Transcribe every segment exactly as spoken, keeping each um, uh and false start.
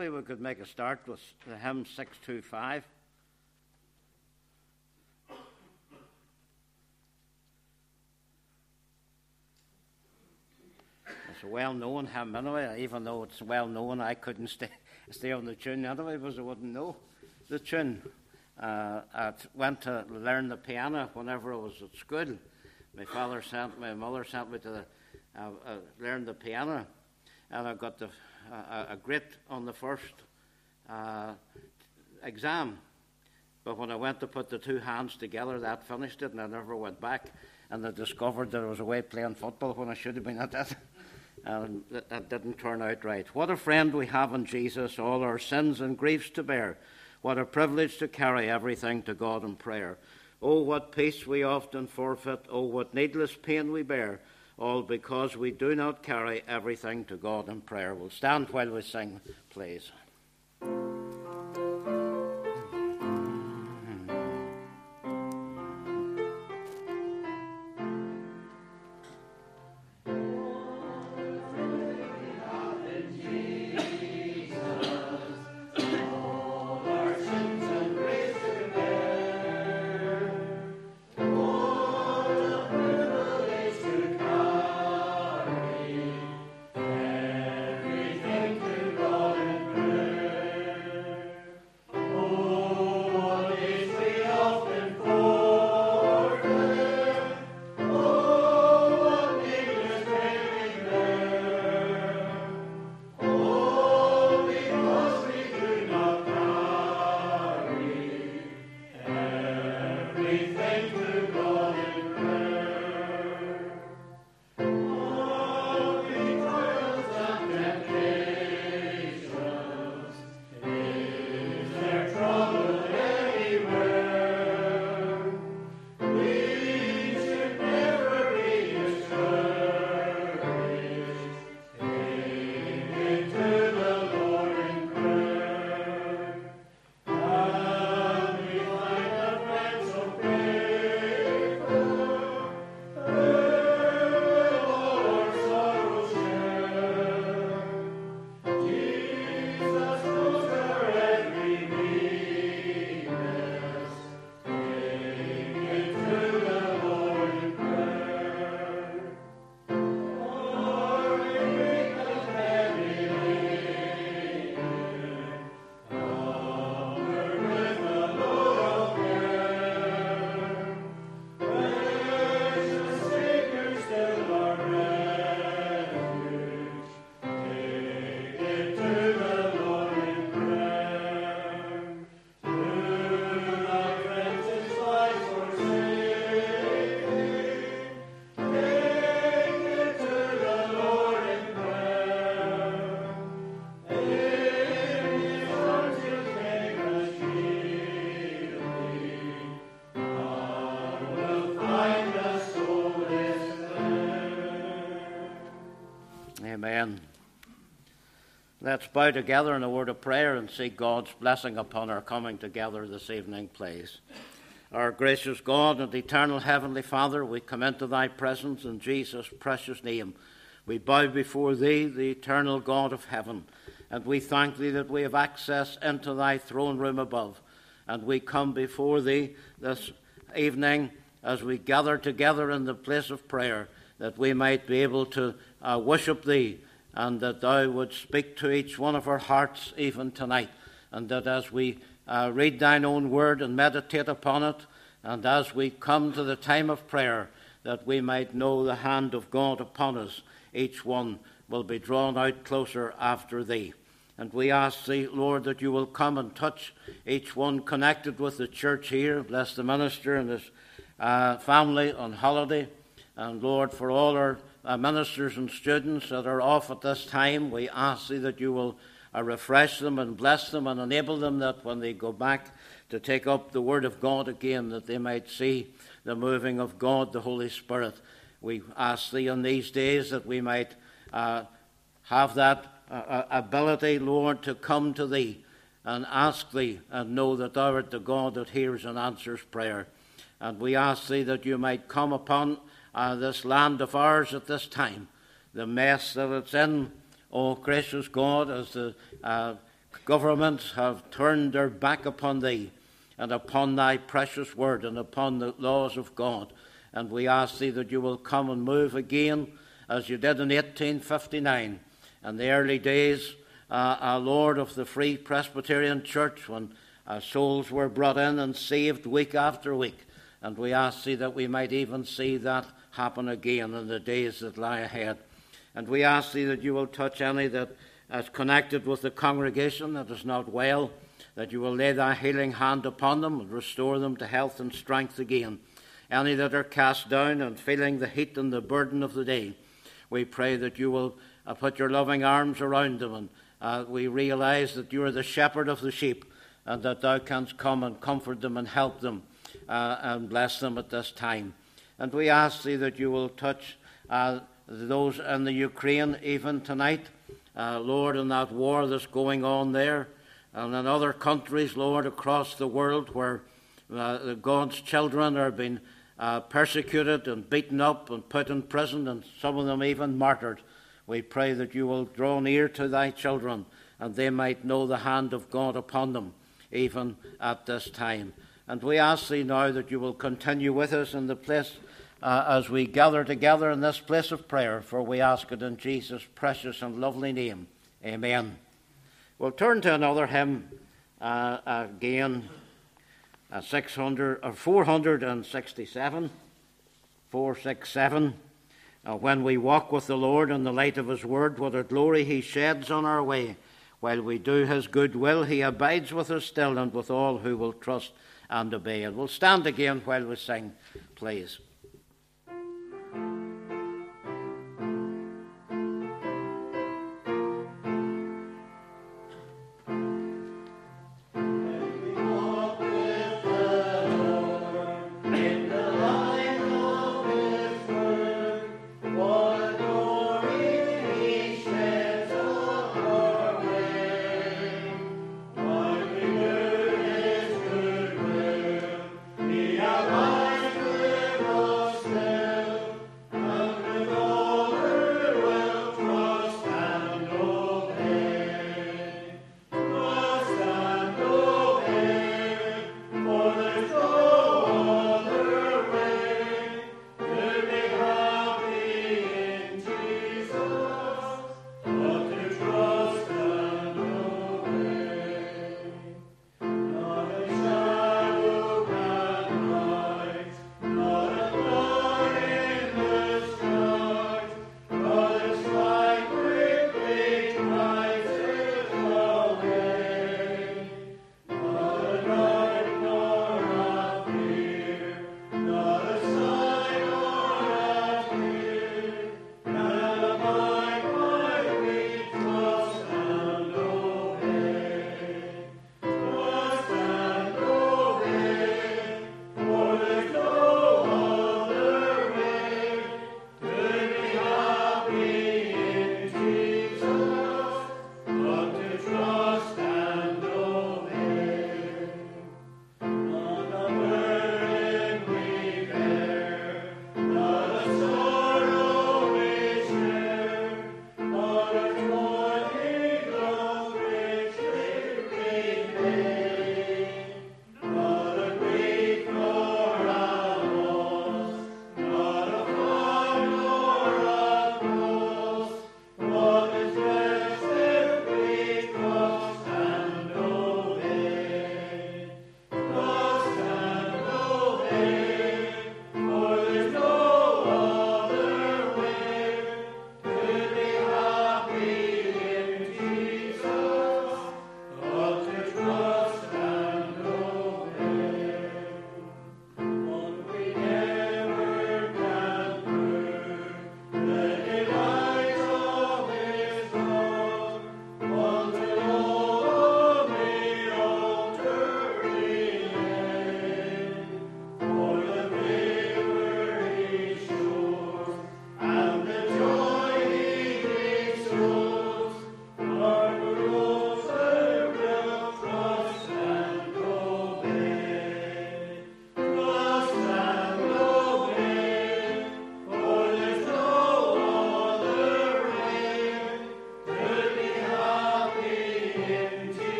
maybe we could make a start with the hymn six two five. It's a well-known hymn anyway. Even though it's well-known, I couldn't stay, stay on the tune anyway because I wouldn't know the tune. Uh, I went to learn the piano whenever I was at school. My father sent, my mother sent me to the, uh, uh, learn the piano, and I got the, uh, a grade on the first uh, exam. But when I went to put the two hands together, that finished it, and I never went back. And I discovered that I was away playing football when I should have been at that. And that, that didn't turn out right. What a friend we have in Jesus, all our sins and griefs to bear. What a privilege to carry everything to God in prayer. Oh, what peace we often forfeit. Oh, what needless pain we bear. All because we do not carry everything to God in prayer. We'll stand while we sing, please. Amen. Let's bow together in a word of prayer and seek God's blessing upon our coming together this evening, please. Our gracious God and eternal Heavenly Father, we come into thy presence in Jesus' precious name. We bow before thee, the eternal God of heaven, and we thank thee that we have access into thy throne room above. And we come before thee this evening as we gather together in the place of prayer, that we might be able to uh, worship thee, and that thou would speak to each one of our hearts even tonight, and that as we uh, read thine own word and meditate upon it, and as we come to the time of prayer, that we might know the hand of God upon us, each one will be drawn out closer after thee. And we ask thee, Lord, that you will come and touch each one connected with the church here. Bless the minister and his uh, family on holiday. And Lord, for all our uh, ministers and students that are off at this time, we ask thee that you will uh, refresh them and bless them and enable them that when they go back to take up the word of God again, that they might see the moving of God, the Holy Spirit. We ask thee in these days that we might uh, have that uh, ability, Lord, to come to thee and ask thee and know that thou art the God that hears and answers prayer. And we ask thee that you might come upon Uh, this land of ours at this time, the mess that it's in. Oh, gracious God, as the uh, governments have turned their back upon thee and upon thy precious word and upon the laws of God. And we ask thee that you will come and move again as you did in eighteen fifty-nine and the early days, uh, uh, Lord, of the Free Presbyterian Church, when uh, souls were brought in and saved week after week. And we ask thee that we might even see that happen again in the days that lie ahead. And we ask thee that you will touch any that is connected with the congregation that is not well, that you will lay thy healing hand upon them and restore them to health and strength again. Any that are cast down and feeling the heat and the burden of the day, we pray that you will uh, put your loving arms around them, and uh, we realize that you are the shepherd of the sheep, and that thou canst come and comfort them and help them uh, and bless them at this time. And we ask thee that you will touch uh, those in the Ukraine even tonight, uh, Lord, in that war that's going on there, and in other countries, Lord, across the world where uh, God's children are being uh, persecuted and beaten up and put in prison, and some of them even martyred. We pray that you will draw near to thy children, and they might know the hand of God upon them, even at this time. And we ask thee now that you will continue with us in the place uh, as we gather together in this place of prayer, for we ask it in Jesus' precious and lovely name. Amen. We'll turn to another hymn uh, again, uh, six hundred or four hundred sixty-seven, four sixty-seven. Uh, when we walk with the Lord in the light of his word, what a glory he sheds on our way. While we do his good will, he abides with us still, and with all who will trust and obey. And we'll stand again while we sing, please. Abides with us.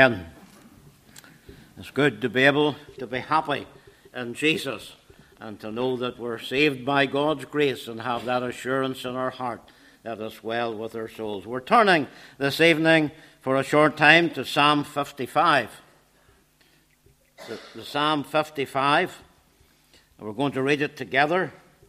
Amen. It's good to be able to be happy in Jesus and to know that we're saved by God's grace and have that assurance in our heart that it's well with our souls. We're turning this evening for a short time to Psalm fifty-five. The, the Psalm fifty-five. And we're going to read it together.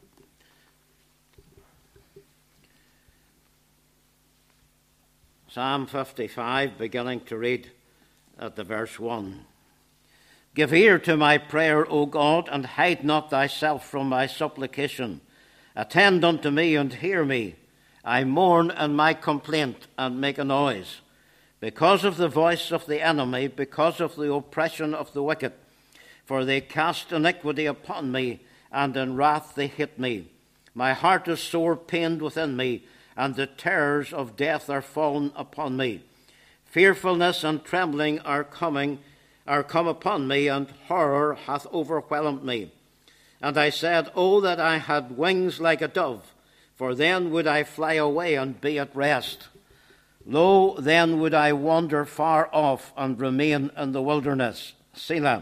Psalm fifty-five, beginning to read at the verse one. Give ear to my prayer, O God, and hide not thyself from my supplication. Attend unto me and hear me. I mourn in my complaint and make a noise. Because of the voice of the enemy, because of the oppression of the wicked. For they cast iniquity upon me, and in wrath they hit me. My heart is sore pained within me, and the terrors of death are fallen upon me. Fearfulness and trembling are coming, are come upon me, and horror hath overwhelmed me. And I said, Oh, that I had wings like a dove, for then would I fly away and be at rest. Lo, then would I wander far off and remain in the wilderness. Selah.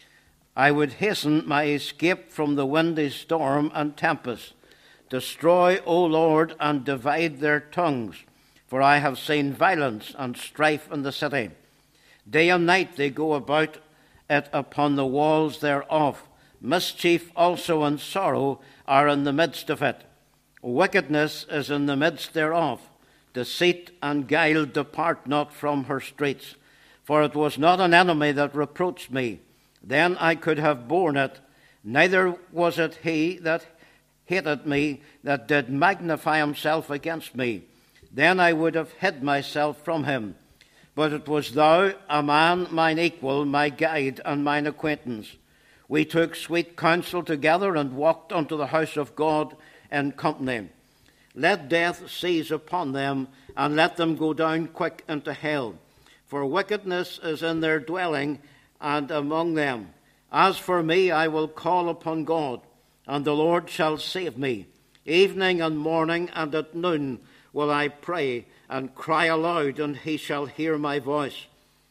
I would hasten my escape from the windy storm and tempest. Destroy, O Lord, and divide their tongues, for I have seen violence and strife in the city. Day and night they go about it upon the walls thereof. Mischief also and sorrow are in the midst of it. Wickedness is in the midst thereof. Deceit and guile depart not from her streets. For it was not an enemy that reproached me. Then I could have borne it. Neither was it he that hated me, that did magnify himself against me. Then I would have hid myself from him. But it was thou, a man mine equal, my guide and mine acquaintance. We took sweet counsel together and walked unto the house of God in company. Let death seize upon them, and let them go down quick into hell. For wickedness is in their dwelling and among them. As for me, I will call upon God, and the Lord shall save me. Evening and morning and at noon will I pray and cry aloud, and he shall hear my voice.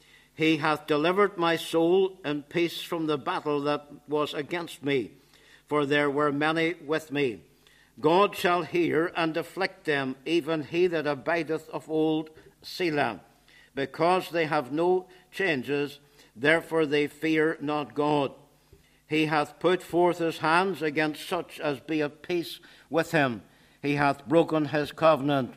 He hath delivered my soul in peace from the battle that was against me, for there were many with me. God shall hear and afflict them, even he that abideth of old. Selah. Because they have no changes, therefore they fear not God. He hath put forth his hands against such as be at peace with him. He hath broken his covenant.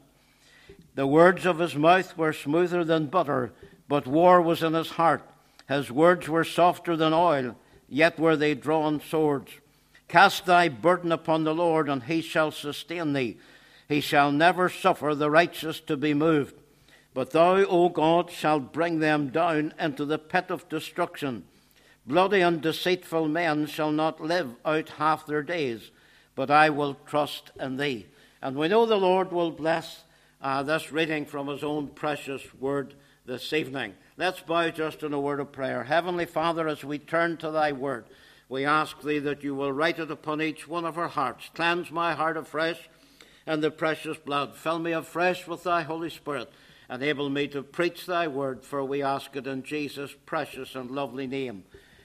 The words of his mouth were smoother than butter, but war was in his heart. His words were softer than oil, yet were they drawn swords. Cast thy burden upon the Lord, and he shall sustain thee. He shall never suffer the righteous to be moved. But thou, O God, shalt bring them down into the pit of destruction. Bloody and deceitful men shall not live out half their days, but I will trust in thee. And we know the Lord will bless uh, this reading from his own precious word this evening. Let's bow just in a word of prayer. Heavenly Father, as we turn to thy word, we ask thee that you will write it upon each one of our hearts. Cleanse my heart afresh in the precious blood. Fill me afresh with thy Holy Spirit. Enable me to preach thy word, for we ask it in Jesus' precious and lovely name.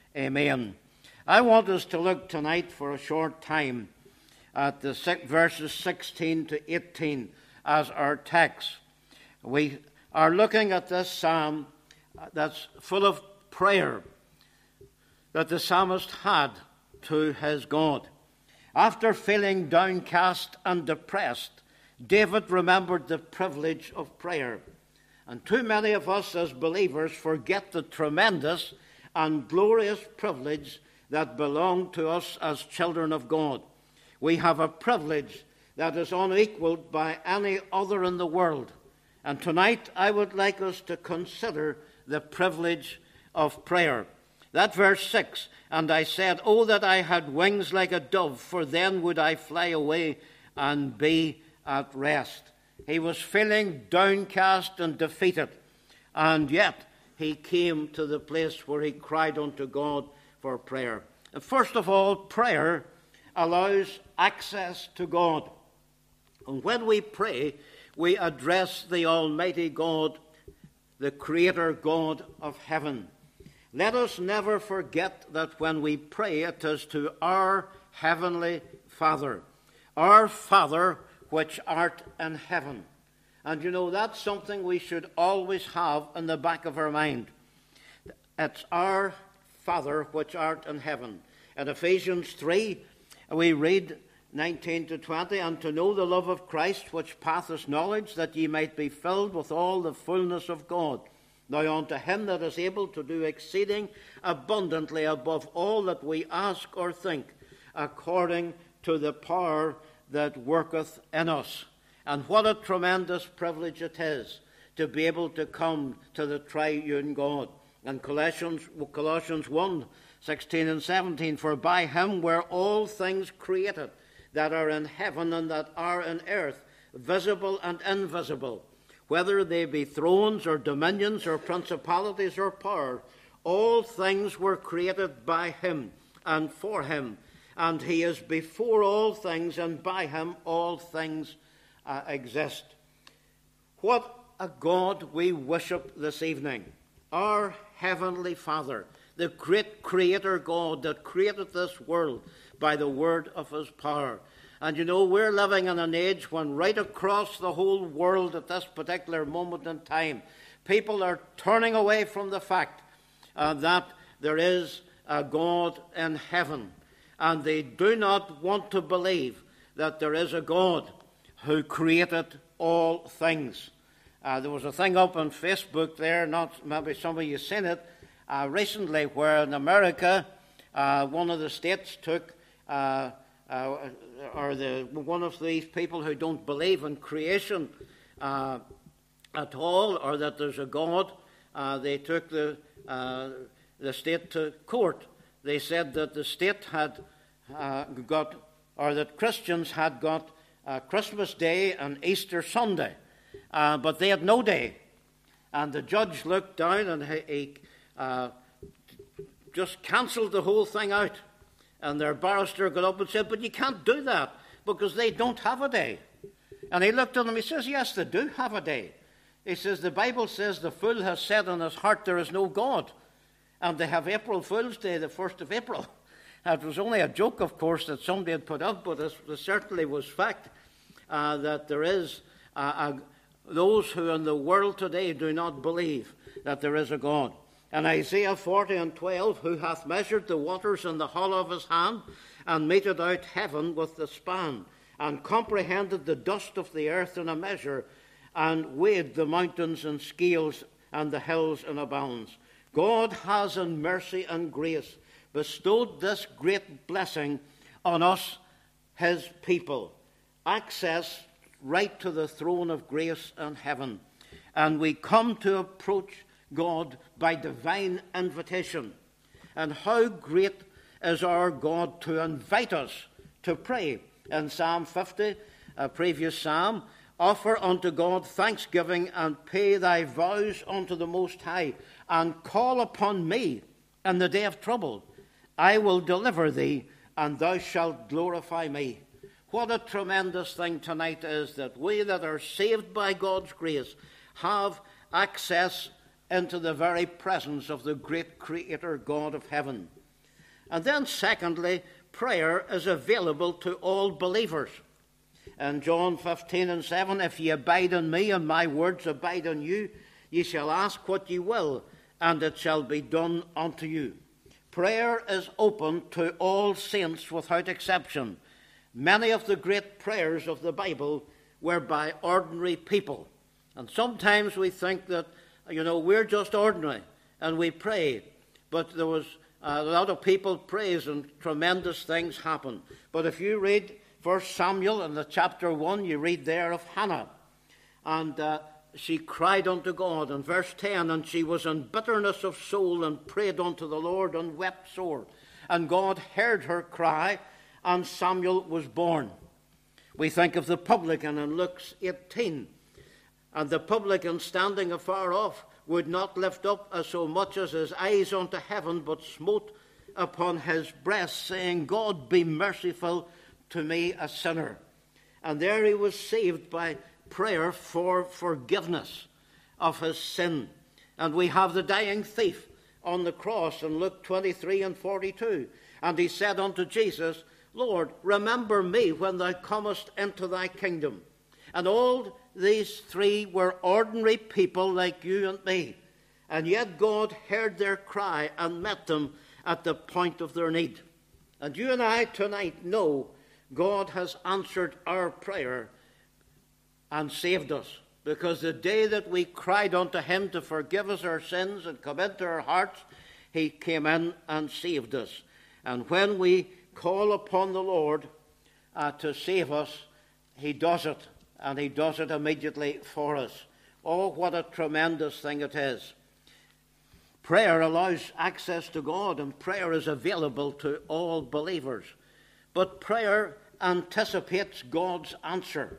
Amen. I want us to look tonight for a short time at the verses sixteen to eighteen as our text. We are looking at this psalm that's full of prayer that the psalmist had to his God. After feeling downcast and depressed, David remembered the privilege of prayer. And too many of us as believers forget the tremendous and glorious privilege that belong to us as children of God. We have a privilege that is unequaled by any other in the world. And tonight I would like us to consider the privilege of prayer. That verse six, and I said, Oh, that I had wings like a dove, for then would I fly away and be at rest. He was feeling downcast and defeated, and yet he came to the place where he cried unto God for prayer. And first of all, prayer allows access to God. And when we pray, we address the Almighty God, the Creator God of heaven. Let us never forget that when we pray, it is to our heavenly Father, our Father which art in heaven. And you know, that's something we should always have in the back of our mind. It's our Father which art in heaven. In Ephesians three, we read nineteen to twenty, and to know the love of Christ which passeth knowledge, that ye might be filled with all the fullness of God. Now unto him that is able to do exceeding abundantly above all that we ask or think, according to the power that worketh in us. And what a tremendous privilege it is to be able to come to the triune God. And Colossians, Colossians one, sixteen and seventeen, for by him were all things created, that are in heaven and that are in earth, visible and invisible, whether they be thrones or dominions or principalities or power. All things were created by him and for him, and he is before all things, and by him all things uh, exist. What a God we worship this evening. Our heavenly Father, the great Creator God that created this world by the word of his power. And you know, we're living in an age when right across the whole world at this particular moment in time, people are turning away from the fact uh, that there is a God in heaven. And they do not want to believe that there is a God who created all things. Uh, there was a thing up on Facebook there, not maybe some of you seen it, uh, recently, where in America, uh, one of the states took, uh, uh, or the one of these people who don't believe in creation uh, at all, or that there's a God, uh, they took the uh, the state to court. They said that the state had uh, got, or that Christians had got uh, Christmas Day and Easter Sunday. Uh, but they had no day. And the judge looked down and he, he uh, just cancelled the whole thing out. And their barrister got up and said, but you can't do that because they don't have a day. And he looked at him, he says, yes, they do have a day. He says, the Bible says the fool has said in his heart there is no God. And they have April Fool's Day, the first of April. It was only a joke, of course, that somebody had put up, but it, it certainly was fact uh, that there is a, a those who in the world today do not believe that there is a God. And Isaiah forty and twelve, who hath measured the waters in the hollow of his hand, and meted out heaven with the span, and comprehended the dust of the earth in a measure, and weighed the mountains in scales, and the hills in a balance. God has in mercy and grace bestowed this great blessing on us, his people. Access right to the throne of grace in heaven. And we come to approach God by divine invitation. And how great is our God to invite us to pray. In Psalm fifty, a previous psalm, offer unto God thanksgiving and pay thy vows unto the Most High, and call upon me in the day of trouble. I will deliver thee, and thou shalt glorify me. What a tremendous thing tonight is that we that are saved by God's grace have access into the very presence of the great Creator God of heaven. And then secondly, prayer is available to all believers. In John fifteen and seven, if ye abide in me and my words abide in you, ye shall ask what ye will, and it shall be done unto you. Prayer is open to all saints without exception. Many of the great prayers of the Bible were by ordinary people. And sometimes we think that, you know, we're just ordinary and we pray. But there was a lot of people praise and tremendous things happen. But if you read First Samuel in the chapter one, you read there of Hannah. And uh, she cried unto God. In verse ten, and she was in bitterness of soul and prayed unto the Lord and wept sore. And God heard her cry, and Samuel was born. We think of the publican in Luke eighteen. And the publican standing afar off would not lift up as so much as his eyes unto heaven, but smote upon his breast, saying, God, be merciful to me, a sinner. And there he was saved by prayer for forgiveness of his sin. And we have the dying thief on the cross in Luke twenty-three and forty-two. And he said unto Jesus, Lord, remember me when thou comest into thy kingdom. And all these three were ordinary people like you and me. And yet God heard their cry and met them at the point of their need. And you and I tonight know God has answered our prayer and saved us. Because the day that we cried unto him to forgive us our sins and come into our hearts, he came in and saved us. And when we call upon the Lord uh, to save us, he does it. And he does it immediately for us. Oh, what a tremendous thing it is. Prayer allows access to God, and prayer is available to all believers. But prayer anticipates God's answer.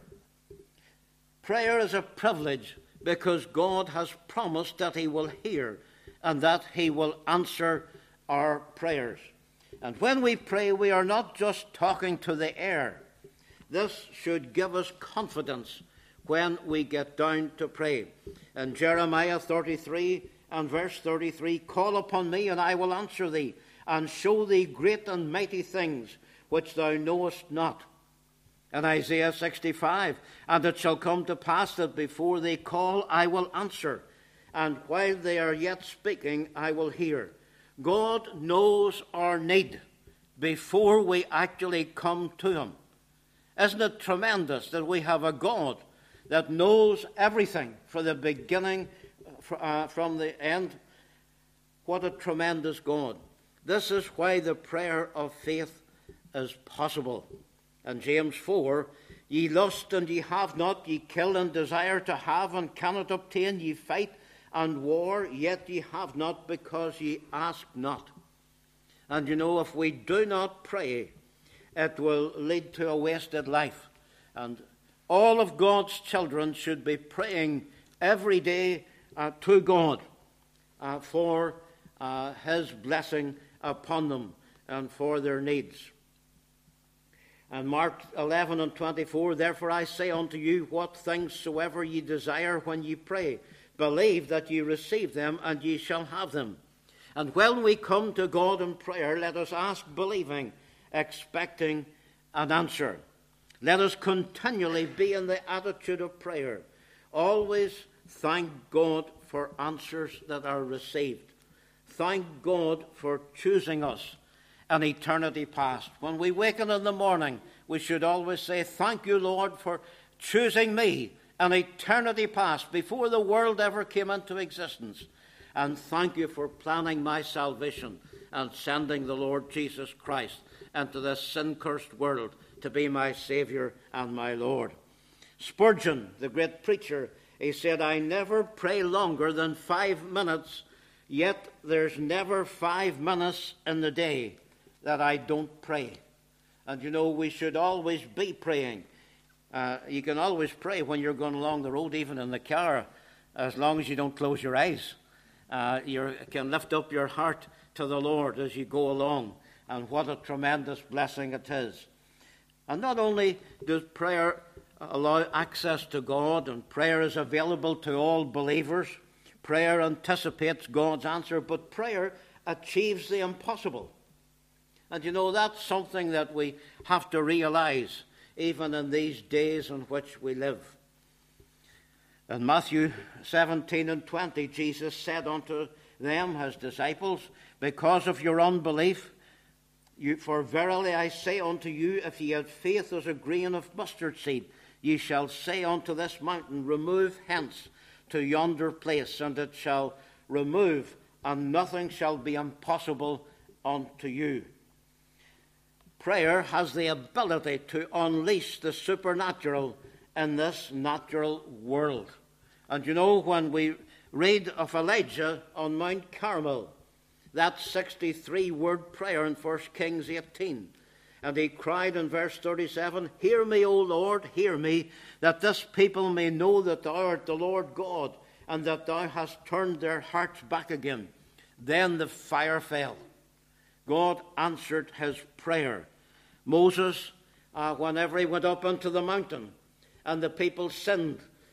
Prayer is a privilege because God has promised that he will hear and that he will answer our prayers. And when we pray, we are not just talking to the air. This should give us confidence when we get down to pray. In Jeremiah thirty-three and verse thirty-three, call upon me and I will answer thee, and show thee great and mighty things which thou knowest not. In Isaiah sixty-five, and it shall come to pass that before they call, I will answer, and while they are yet speaking, I will hear. God knows our need before we actually come to him. Isn't it tremendous that we have a God that knows everything from the beginning, uh, from the end? What a tremendous God. This is why the prayer of faith is possible. In James four, ye lust and ye have not, ye kill and desire to have and cannot obtain, ye fight and war, yet ye have not because ye ask not. And you know, if we do not pray, it will lead to a wasted life. And all of God's children should be praying every day uh, to God uh, for uh, his blessing upon them and for their needs. And Mark eleven and twenty-four, therefore I say unto you, what things soever ye desire when ye pray, believe that ye receive them, and ye shall have them. And when we come to God in prayer, let us ask believing, expecting an answer. Let us continually be in the attitude of prayer. Always thank God for answers that are received. Thank God for choosing us an eternity past. When we waken in the morning, we should always say, thank you, Lord, for choosing me an eternity past before the world ever came into existence. And thank you for planning my salvation and sending the Lord Jesus Christ into this sin-cursed world to be my Savior and my Lord. Spurgeon, the great preacher, he said, I never pray longer than five minutes, yet there's never five minutes in the day that I don't pray. And you know, we should always be praying. Uh, you can always pray when you're going along the road, even in the car, as long as you don't close your eyes. Uh, you can lift up your heart to the Lord as you go along. And what a tremendous blessing it is. And not only does prayer allow access to God, and prayer is available to all believers, prayer anticipates God's answer, but prayer achieves the impossible. And you know, that's something that we have to realize even in these days in which we live. In Matthew seventeen and twenty, Jesus said unto them, his disciples, because of your unbelief, you, for verily I say unto you, if ye have faith as a grain of mustard seed, ye shall say unto this mountain, remove hence to yonder place, and it shall remove, and nothing shall be impossible unto you. Prayer has the ability to unleash the supernatural in this natural world. And you know, when we read of Elijah on Mount Carmel, that sixty-three word prayer in First Kings eighteen, and he cried in verse thirty-seven, hear me, O Lord, hear me, that this people may know that thou art the Lord God, and that thou hast turned their hearts back again. Then the fire fell. God answered his prayer. Moses, uh, whenever he went up into the mountain and the people sinned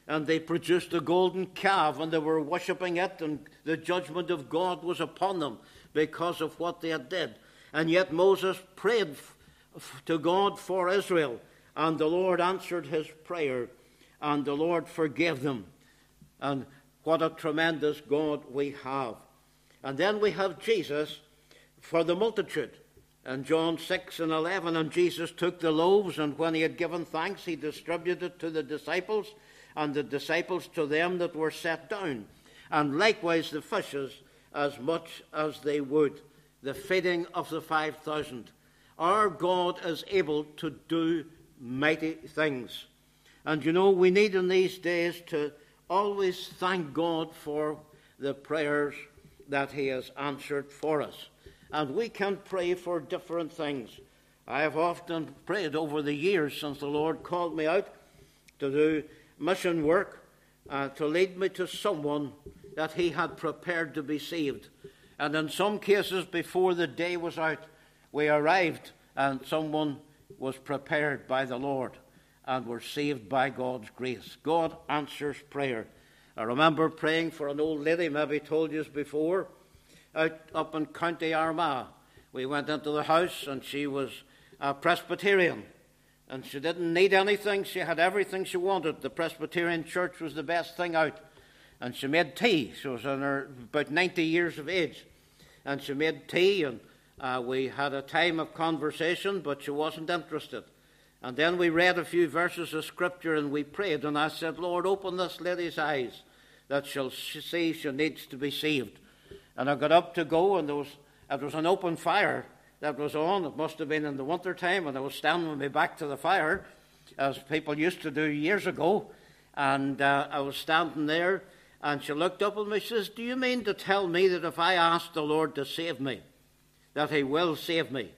and they produced a golden calf, and they were worshipping it, and the judgment of God was upon them because of what they had did. And yet Moses prayed f- to God for Israel, and the Lord answered his prayer, and the Lord forgave them. And what a tremendous God we have. And then we have Jesus for the multitude. In John six and eleven, and Jesus took the loaves, and when he had given thanks, he distributed to the disciples, and the disciples to them that were set down, and likewise the fishes, as much as they would. The feeding of the five thousand. Our God is able to do mighty things. And you know, we need in these days to always thank God for the prayers that he has answered for us. And we can pray for different things. I have often prayed over the years since the Lord called me out to do mission work, uh, to lead me to someone that he had prepared to be saved. And in some cases, before the day was out, we arrived and someone was prepared by the Lord and were saved by God's grace. God answers prayer. I remember praying for an old lady, maybe told you before, out up in County Armagh. We went into the house and she was a Presbyterian. And she didn't need anything. She had everything she wanted. The Presbyterian church was the best thing out. And she made tea. She was in her about ninety years of age. And she made tea, and uh, we had a time of conversation, but she wasn't interested. And then we read a few verses of Scripture, and we prayed. And I said, Lord, open this lady's eyes, that she'll see she needs to be saved. And I got up to go, and there was, it was an open fire that was on. It must have been in the winter time, and I was standing with my back to the fire, as people used to do years ago. And uh, I was standing there, and she looked up at me and says, do you mean to tell me that if I ask the Lord to save me, that he will save me?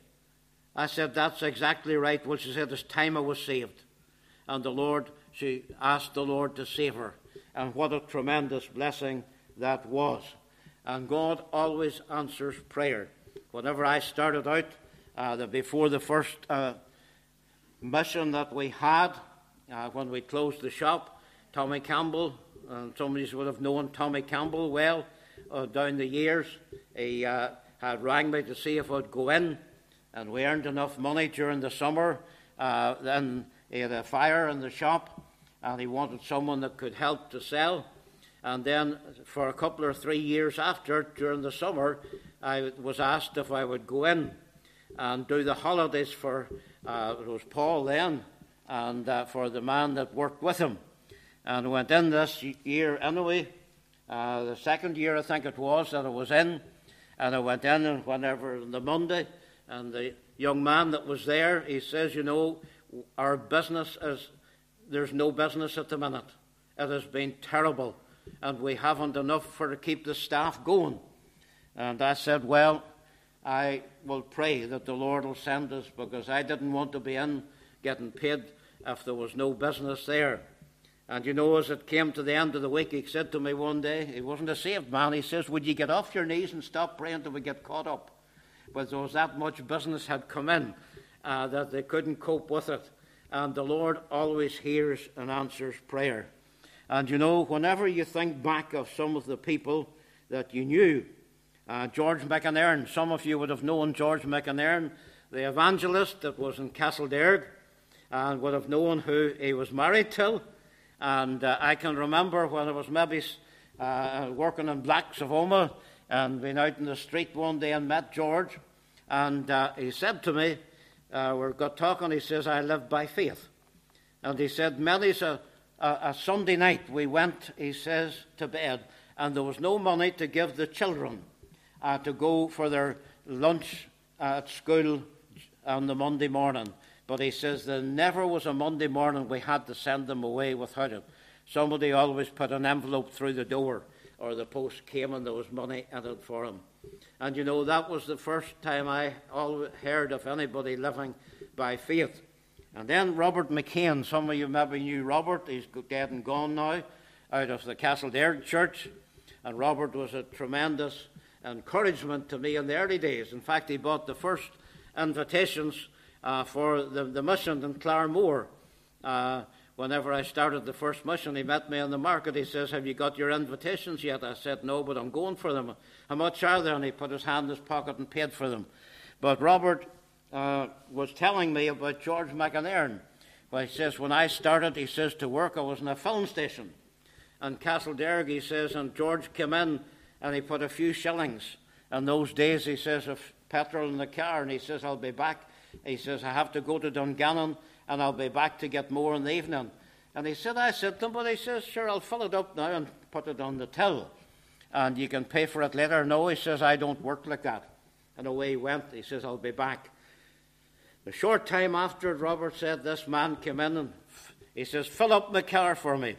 I said, that's exactly right. Well, she said, it's time I was saved. And the Lord, she asked the Lord to save her. And what a tremendous blessing that was. And God always answers prayer. Whenever I started out, uh, the, before the first uh, mission that we had, uh, when we closed the shop, Tommy Campbell, and some of you would have known Tommy Campbell well uh, down the years. He uh, had rang me to see if I'd go in, and we earned enough money during the summer. Uh, then he had a fire in the shop, and he wanted someone that could help to sell. And then for a couple or three years after, during the summer, I was asked if I would go in and do the holidays for, uh, it was Paul then, and uh, for the man that worked with him. And I went in this year anyway, uh, the second year I think it was that I was in. And I went in, and whenever on the Monday, and the young man that was there, he says, you know, our business is, there's no business at the minute. It has been terrible, and we haven't enough for to keep the staff going. And I said, well, I will pray that the Lord will send us, because I didn't want to be in getting paid if there was no business there. And you know, as it came to the end of the week, he said to me one day, he wasn't a saved man, he says, would you get off your knees and stop praying till we get caught up? But there was that much business had come in uh, that they couldn't cope with it. And the Lord always hears and answers prayer. And you know, whenever you think back of some of the people that you knew, uh, George McInerney, some of you would have known George McInerney, the evangelist that was in Castledairg, and would have known who he was married to. And uh, I can remember when I was maybe uh, working in Black Savoma and been out in the street one day and met George. And uh, he said to me, uh, we got talking, he says, I live by faith. And he said, many's a, a, a Sunday night we went, he says, to bed, and there was no money to give the children uh, to go for their lunch at school on the Monday morning. But he says there never was a Monday morning we had to send them away without it. Somebody always put an envelope through the door, or the post came and there was money in it for him. And you know, that was the first time I heard of anybody living by faith. And then Robert McCain, some of you maybe knew Robert, he's dead and gone now, out of the Castledairg Church. And Robert was a tremendous encouragement to me in the early days. In fact, he bought the first invitations Uh, for the, the mission in Claremore. Uh, whenever I started the first mission, he met me in the market. He says, have you got your invitations yet? I said, no, but I'm going for them. How much are they? And he put his hand in his pocket and paid for them. But Robert uh, was telling me about George McInerney. Well, he says, when I started, he says, to work, I was in a filling station. And Castlederg, he says, and George came in and he put a few shillings. In those days, he says, of petrol in the car, and he says, I'll be back. He says, I have to go to Dungannon, and I'll be back to get more in the evening. And he said, I said to him, but he says, sure, I'll fill it up now and put it on the till, and you can pay for it later. No, he says, I don't work like that. And away he went. He says, I'll be back. A short time after, Robert said, this man came in, and he says, fill up my car for me.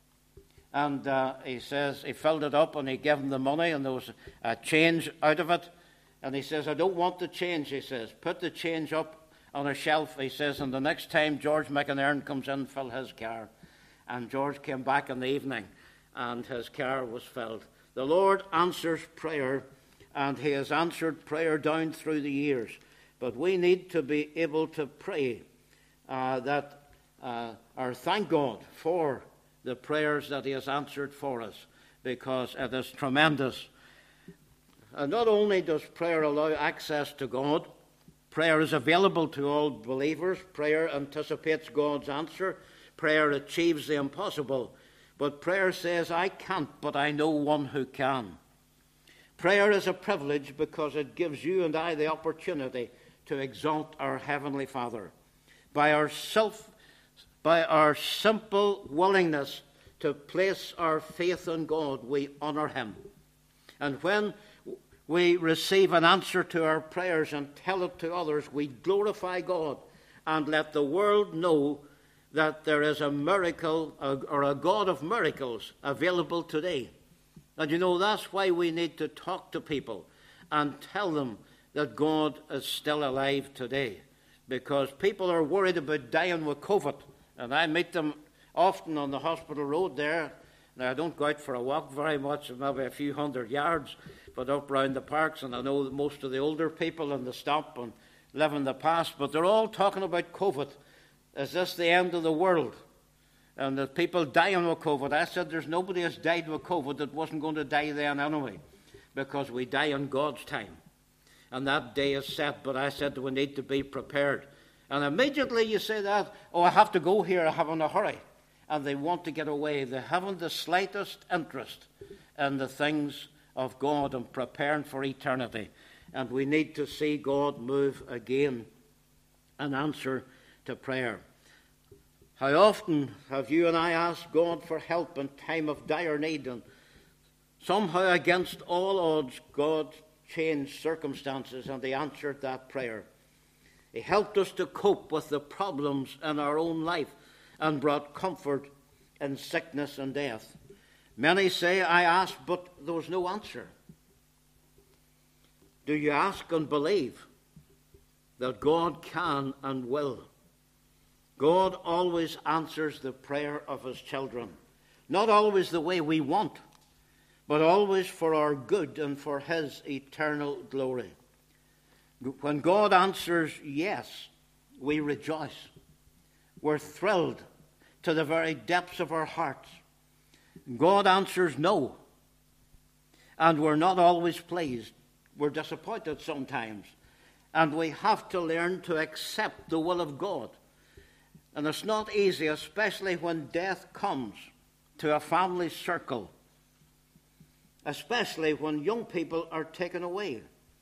And uh, he says, he filled it up, and he gave him the money, and there was a change out of it. And he says, I don't want the change, he says. Put the change up on a shelf, he says, and the next time George McInerney comes in, fill his car. And George came back in the evening, and his car was filled. The Lord answers prayer, and he has answered prayer down through the years. But we need to be able to pray uh, that, uh, or thank God for the prayers that he has answered for us, because it is tremendous. And not only does prayer allow access to God, prayer is available to all believers. Prayer anticipates God's answer. Prayer achieves the impossible. But prayer says, I can't, but I know one who can. Prayer is a privilege because it gives you and I the opportunity to exalt our Heavenly Father. By our self, by our simple willingness to place our faith in God, we honor him. And when we receive an answer to our prayers and tell it to others, we glorify God and let the world know that there is a miracle or a God of miracles available today. And you know, that's why we need to talk to people and tell them that God is still alive today. Because people are worried about dying with COVID. And I meet them often on the hospital road there. Now, I don't go out for a walk very much, maybe a few hundred yards, but up round the parks, and I know that most of the older people and they stop and live in the past, but they're all talking about COVID. Is this the end of the world? And the people dying with COVID. I said there's nobody has died with COVID that wasn't going to die then anyway, because we die in God's time. And that day is set, but I said we need to be prepared. And immediately you say that, oh, I have to go here, I have in a hurry. And they want to get away. They haven't the slightest interest in the things of God and preparing for eternity. And we need to see God move again and answer to prayer. How often have you and I asked God for help in time of dire need, and somehow against all odds God changed circumstances and he answered that prayer. He helped us to cope with the problems in our own life and brought comfort in sickness and death. Many say, I asked, but there was no answer. Do you ask and believe that God can and will? God always answers the prayer of his children. Not always the way we want, but always for our good and for his eternal glory. When God answers yes, we rejoice. We're thrilled to the very depths of our hearts. God answers no, and we're not always pleased. We're disappointed sometimes, and we have to learn to accept the will of God. And it's not easy, especially when death comes to a family circle, especially when young people are taken away.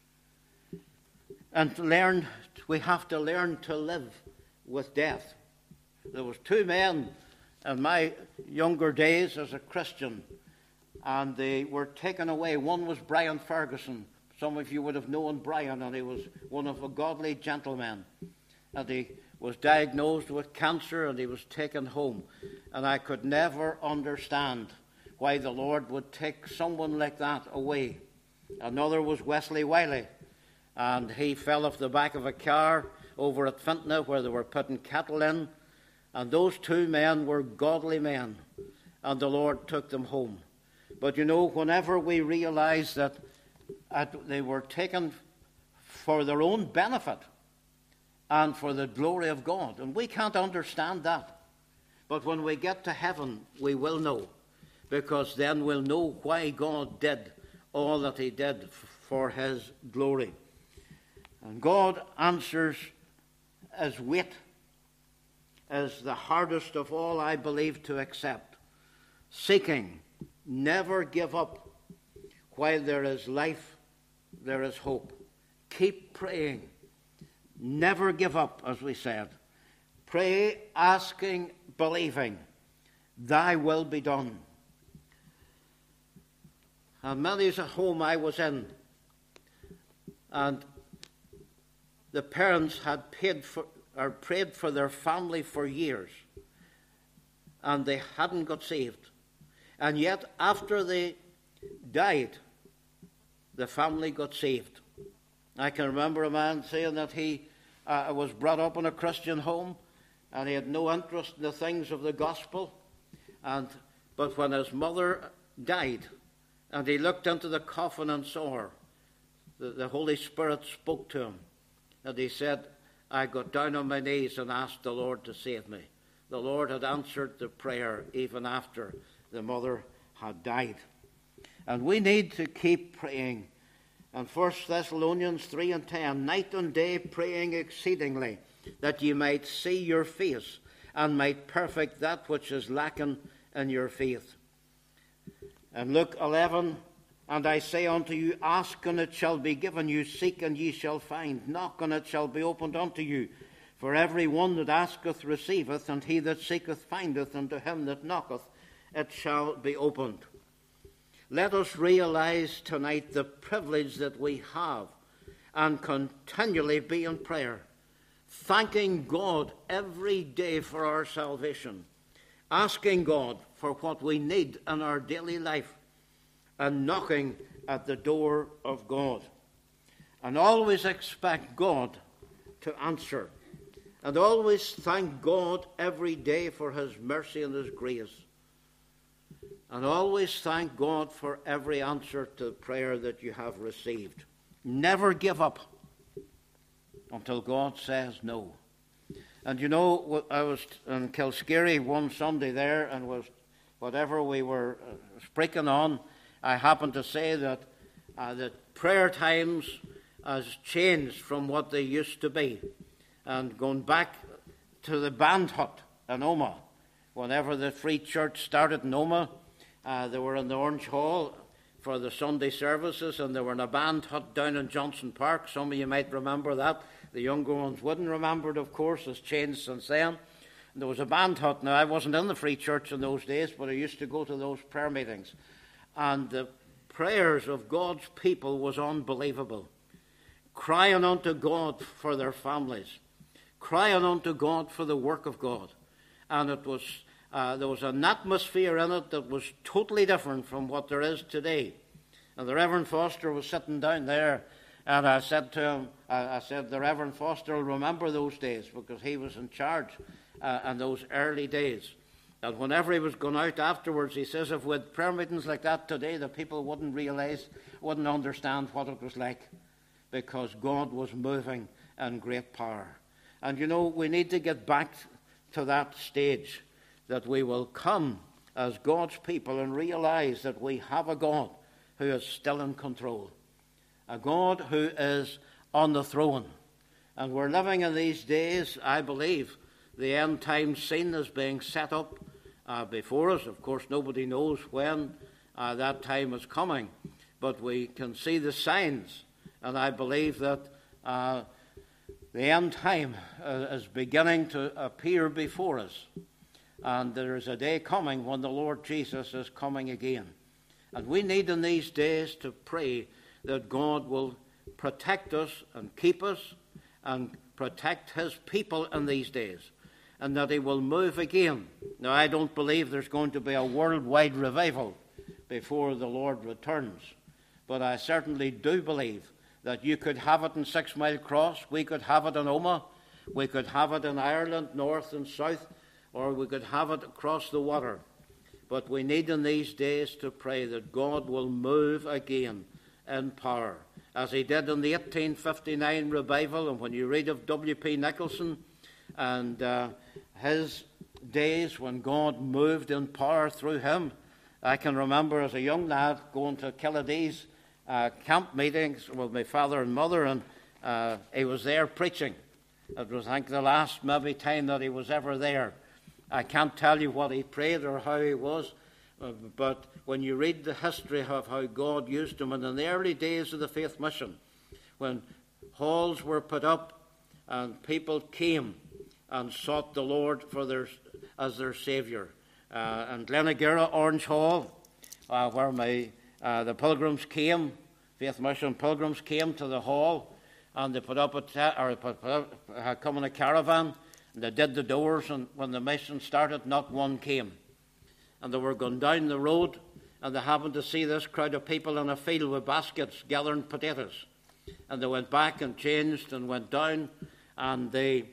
And learn, we have to learn to live with death. There was two men in my younger days as a Christian, and they were taken away. One was Brian Ferguson. Some of you would have known Brian, and he was one of a godly gentlemen. And he was diagnosed with cancer, and he was taken home. And I could never understand why the Lord would take someone like that away. Another was Wesley Wiley, and he fell off the back of a car over at Fintona where they were putting cattle in. And those two men were godly men, and the Lord took them home. But you know, whenever we realize that they were taken for their own benefit and for the glory of God, and we can't understand that. But when we get to heaven, we will know, because then we'll know why God did all that he did for his glory. And God answers as weight is the hardest of all, I believe, to accept. Seeking, never give up. While there is life, there is hope. Keep praying. Never give up, as we said. Pray, asking, believing. Thy will be done. And many's a home I was in, and the parents had paid for or prayed for their family for years, and they hadn't got saved. And yet, after they died, the family got saved. I can remember a man saying that he uh, was brought up in a Christian home, and he had no interest in the things of the gospel. And but when his mother died, and he looked into the coffin and saw her, the, the Holy Spirit spoke to him, and he said, I got down on my knees and asked the Lord to save me. The Lord had answered the prayer even after the mother had died. And we need to keep praying. And First Thessalonians three and ten, night and day praying exceedingly, that ye might see your face, and might perfect that which is lacking in your faith. And Luke eleven, and I say unto you, ask and it shall be given you, seek and ye shall find, knock and it shall be opened unto you. For every one that asketh receiveth, and he that seeketh findeth, and to him that knocketh it shall be opened. Let us realize tonight the privilege that we have, and continually be in prayer, thanking God every day for our salvation, asking God for what we need in our daily life, and knocking at the door of God. And always expect God to answer. And always thank God every day for his mercy and his grace. And always thank God for every answer to the prayer that you have received. Never give up until God says no. And you know, I was in Kilskerry one Sunday there, and was whatever we were speaking on, I happened to say that uh, that prayer times has changed from what they used to be. And going back to the band hut in Omagh, whenever the Free Church started in Omagh, uh, they were in the Orange Hall for the Sunday services, and they were in a band hut down in Johnson Park. Some of you might remember that. The younger ones wouldn't remember it, of course. It's changed since then. And there was a band hut. Now, I wasn't in the Free Church in those days, but I used to go to those prayer meetings. And the prayers of God's people was unbelievable. Crying unto God for their families. Crying unto God for the work of God. And it was uh, there was an atmosphere in it that was totally different from what there is today. And the Reverend Foster was sitting down there, and I said to him, I, I said, the Reverend Foster will remember those days, because he was in charge uh, in those early days. And whenever he was going out afterwards, he says, if we had prayer meetings like that today, the people wouldn't realize, wouldn't understand what it was like, because God was moving in great power. And you know, we need to get back to that stage, that we will come as God's people and realize that we have a God who is still in control, a God who is on the throne. And we're living in these days, I believe, the end time scene is being set up uh, before us. Of course, nobody knows when uh, that time is coming, but we can see the signs, and I believe that uh, the end time uh, is beginning to appear before us, and there is a day coming when the Lord Jesus is coming again. And we need in these days to pray that God will protect us and keep us and protect his people in these days, and that he will move again. Now, I don't believe there's going to be a worldwide revival before the Lord returns, but I certainly do believe that you could have it in Six Mile Cross, we could have it in Omagh, we could have it in Ireland, north and south, or we could have it across the water. But we need in these days to pray that God will move again in power, as he did in the eighteen fifty-nine revival. And when you read of W P Nicholson and uh, his days when God moved in power through him. I can remember as a young lad going to Killadee's uh, camp meetings with my father and mother, and uh, he was there preaching. It was, I think, the last maybe time that he was ever there. I can't tell you what he prayed or how he was, uh, but when you read the history of how God used him, and in the early days of the Faith Mission, when halls were put up and people came and sought the Lord for their, as their Saviour. Uh, and Glenagira Orange Hall, uh, where my, uh, the pilgrims came, Faith Mission pilgrims came to the hall, and they put up a, te- or put, put up, uh, come in a caravan, and they did the doors, and when the mission started, not one came. And they were going down the road, and they happened to see this crowd of people in a field with baskets gathering potatoes. And they went back and changed and went down, and they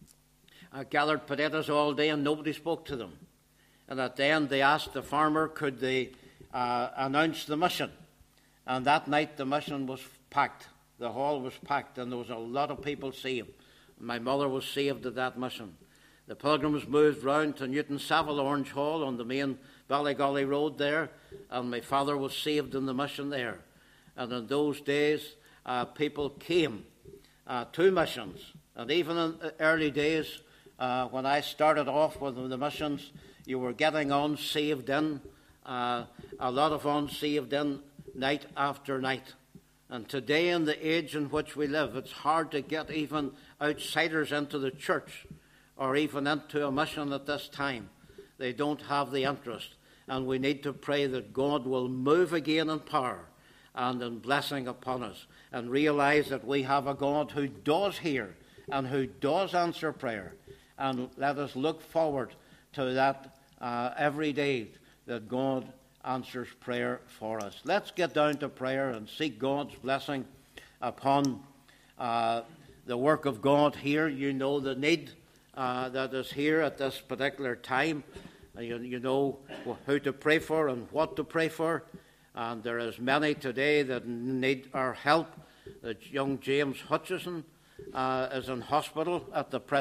uh, gathered potatoes all day, and nobody spoke to them. And at the end, they asked the farmer, could they uh, announce the mission? And that night, the mission was packed. The hall was packed, and there was a lot of people saved. My mother was saved at that mission. The pilgrims moved round to Newton Savile Orange Hall on the main Ballygolly Road there, and my father was saved in the mission there. And in those days, uh, people came uh, to missions. And even in the early days, uh, when I started off with the missions, you were getting unsaved in, uh, a lot of unsaved in, night after night. And today, in the age in which we live, it's hard to get even outsiders into the church or even into a mission at this time. They don't have the interest. And we need to pray that God will move again in power and in blessing upon us, and realize that we have a God who does hear and who does answer prayer. And let us look forward to that uh, every day, that God answers prayer for us. Let's get down to prayer and seek God's blessing upon uh, the work of God here. You know the need uh, that is here at this particular time. You, you know who to pray for and what to pray for. And there is many today that need our help. That young James Hutchison uh, is in hospital at the present